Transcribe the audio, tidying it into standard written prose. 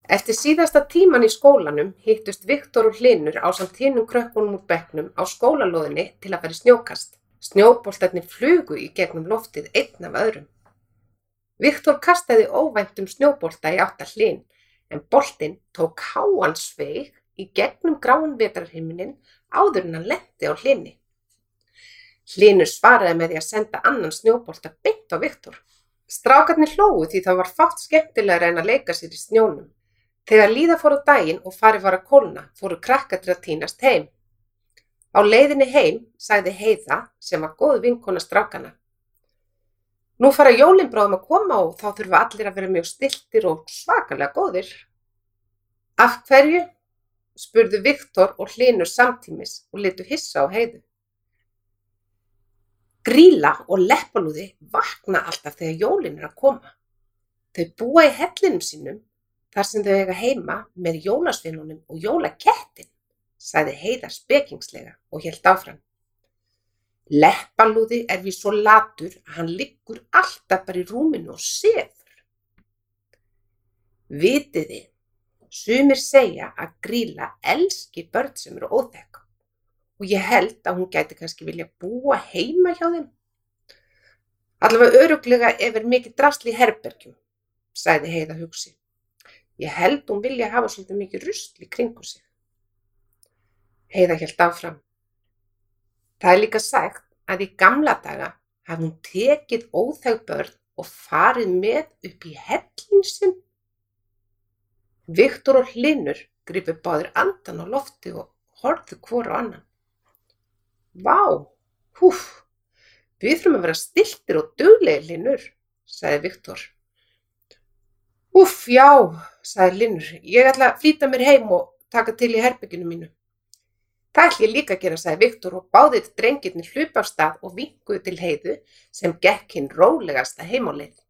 Eftir síðasta tímann í skólanum hittust Viktor og Hlynur ásamt hinum krökkunum úr bekknum á skólalóðinni til að fara í snjókast. Snjóboltarnir flugu í gegnum loftið einn af öðrum. Viktor kastaði óvæntum snjóbolta í átt að Hlyn, en boltinn tók háan sveig í gegnum gráan vetrarhimininn áður en hann lenti á Hlyni. Hlynur svaraði með því að senda annan snjóbolta beint á Viktor. Strákarnir hlógu því það var fátt skemmtilegra en að leika sér í snjónum. Þegar líða fór á daginn og farið var að kólna, fóru krakkarnir að tínast heim. Á leiðinni heim sagði Heiða, sem var góð vinkona strákanna: Nú fara jólin bráðum að koma og þá þurfa allir að vera mjög stilltir og svakalega góðir. Af hverju? Spurðu Viktor og Hlynur samtímis og litu hissa á Heiðu. Grýla og Leppalúði vakna alltaf þegar jólin að koma. Þau búa í hellinum sínum þar sem þau eiga heima með jólasveinunum og jólakettin, sagði Heiða spekingslega og hélt áfram. Leppalúði víst svo latur að hann liggur alltaf bara í rúminu og sefur. Vitiði, sumir segja að Grýla elski börn sem eru óþekk og ég held að hún gæti kannski vilja búa heima hjá þeim. Allavega örugglega ef mikið drasl í herbergjum, sagði Heiða hugsi. Ég held hún vilja hafa svolítið mikið rusl í kringum sig. Heiða hélt áfram. Það líka sagt að í gamla daga hafði hún tekið óþekk börn og farið með upp í hellinn sinn. Viktor og Hlynur gripu báðir andan á lofti og horfðu hvor á annan. Vá, við þurfum að vera stilltir og duglegir, Hlynur, sagði Viktor. Já, sagði Hlynur, ég ætla að flýta mér heim og taka til í herberginu mínu. Það ætla ég líka að gera, sagði Viktor og báðir drengirnir hlupu af stað og vinkuðu til Heiðu sem gekk hinn rólegasta heim á leið.